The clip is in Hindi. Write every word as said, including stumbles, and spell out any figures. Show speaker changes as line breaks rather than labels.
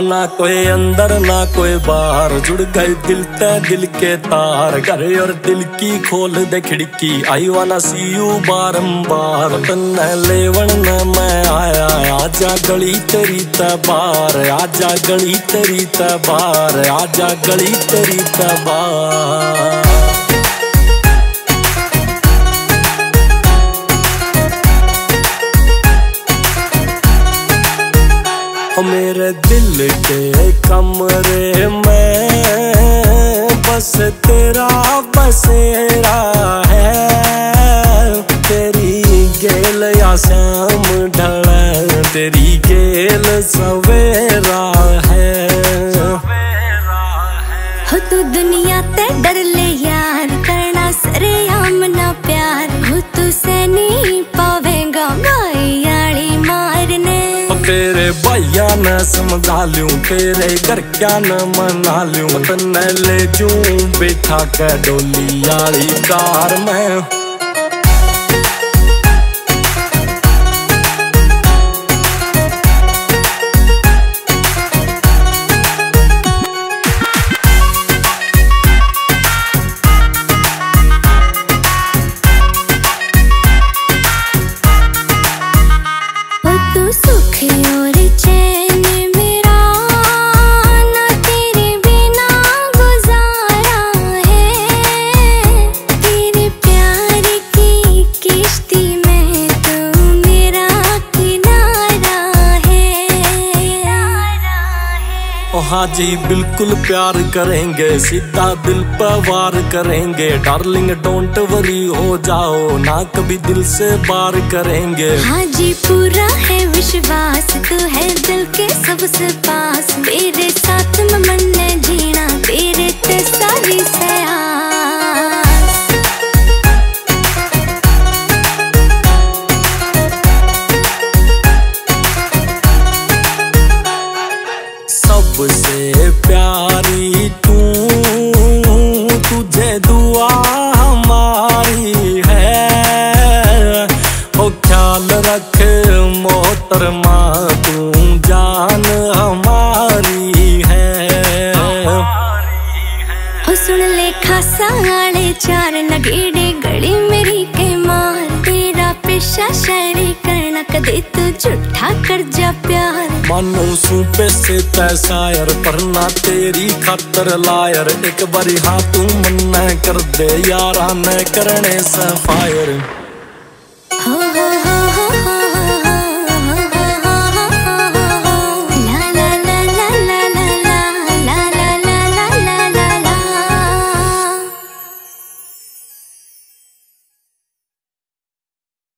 ना कोई अंदर ना कोई बाहर, जुड़ गए दिल ते दिल के तार। घर और दिल की खोल दे खिड़की, आई वाना सी यू बारंबार। तन्ने लेवन न मैं आया, आजा गली तेरी ते बार, आजा गली तेरी ते बार, आजा गली तेरी ते बार। मेरे दिल के कमरे में बस तेरा बसेरा है। तेरी गेल या शाम ढले, तेरी गेल सवेरा है।
हो तू दुनिया ते डर ले यार, करना सरेआम ना प्यार। हो तू से नहीं पावेगा भाई यारी मारने।
तेरे भैया न समझा लूं, तेरे घर क्या न मना लूं। तन्ने ले जूं बैठा के डोली यारी कार में। हाँ जी बिल्कुल प्यार करेंगे, सीधा दिल पर वार करेंगे। डार्लिंग डोंट वरी हो जाओ, ना कभी दिल से बार करेंगे।
हाँ जी पूरा है विश्वास, तू है दिल के सबसे पास। तेरे साथ में मन ने जीना, तेरे ते सारी सयास।
सबसे प्यारी तू, तुझे दुआ हमारी है। ओ ख्याल रख मोहतरमा, तू जान हमारी है।
ओ सुन ले खासा आले चार, नगेड़े गली मेरी के मार। तेरा पेशा शायरी करना, कदे तू झूठा कर जा प्यार।
मानू सू पैसे तैसायर, पर ना तेरी खातर लायर। एक बारी हाँ तू मन कर दे यारा, न करने से फायर।